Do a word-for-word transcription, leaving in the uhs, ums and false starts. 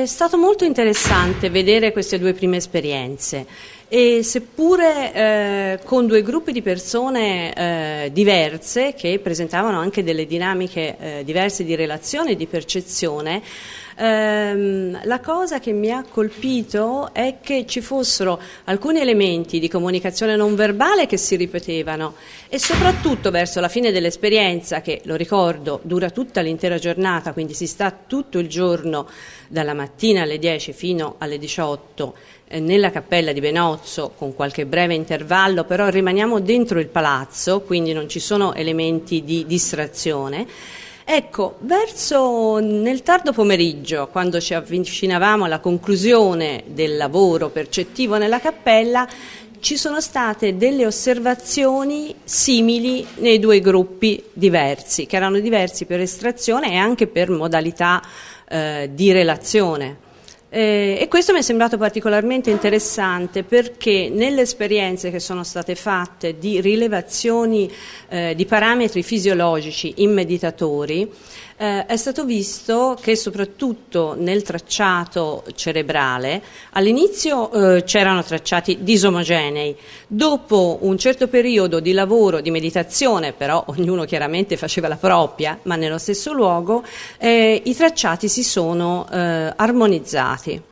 È stato molto interessante vedere queste due prime esperienze e seppure eh, con due gruppi di persone eh, diverse che presentavano anche delle dinamiche eh, diverse di relazione e di percezione, ehm, la cosa che mi ha colpito è che ci fossero alcuni elementi di comunicazione non verbale che si ripetevano e soprattutto verso la fine dell'esperienza, che lo ricordo dura tutta l'intera giornata, quindi si sta tutto il giorno dalla mattina alle dieci fino alle diciotto eh, nella cappella di Benozzo con qualche breve intervallo, però rimaniamo dentro il palazzo, quindi non ci sono elementi di distrazione. Ecco, verso nel tardo pomeriggio, quando ci avvicinavamo alla conclusione del lavoro percettivo nella cappella, ci sono state delle osservazioni simili nei due gruppi diversi, che erano diversi per estrazione e anche per modalità eh, di relazione. Eh, e questo mi è sembrato particolarmente interessante perché nelle esperienze che sono state fatte di rilevazioni eh, di parametri fisiologici in meditatori eh, è stato visto che soprattutto nel tracciato cerebrale all'inizio eh, c'erano tracciati disomogenei, dopo un certo periodo di lavoro, di meditazione, però ognuno chiaramente faceva la propria, ma nello stesso luogo eh, i tracciati si sono eh, armonizzati.